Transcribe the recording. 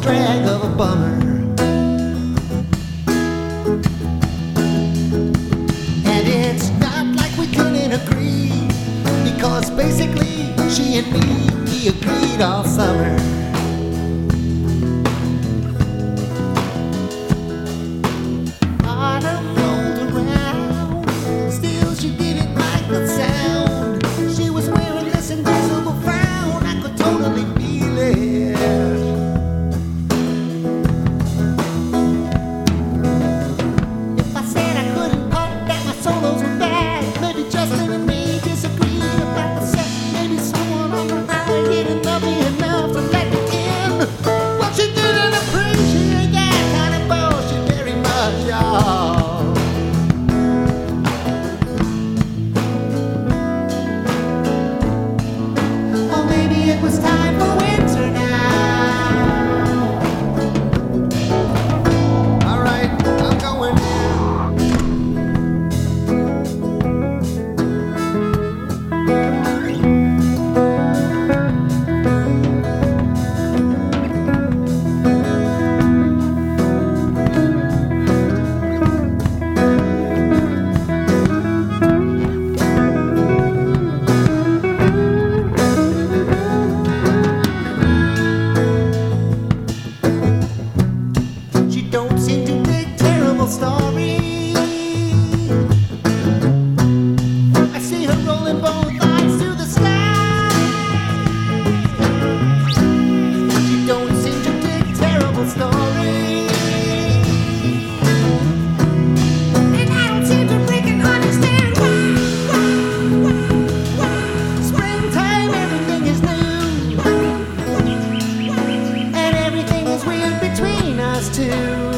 drag of a bummer. And it's not like we couldn't agree, because basically she and me, we agreed all summer. Autumn rolled around, still she didn't like the sound. She was wearing this invisible frown, I could totally feel it. If I said I couldn't pop, that my solos were bad, maybe Justin and me disagreed about the set. Maybe someone on the highway didn't love me enough to let me in. Well, she didn't appreciate that kind of bullshit very much, y'all. Or maybe it was time for winter now. All right, I'm going now. She don't seem to dig terrible stories. I see her rolling both eyes to the sky. She don't seem to dig terrible stories. And I don't seem to freaking understand why. Springtime, everything is new. And everything is weird between us two.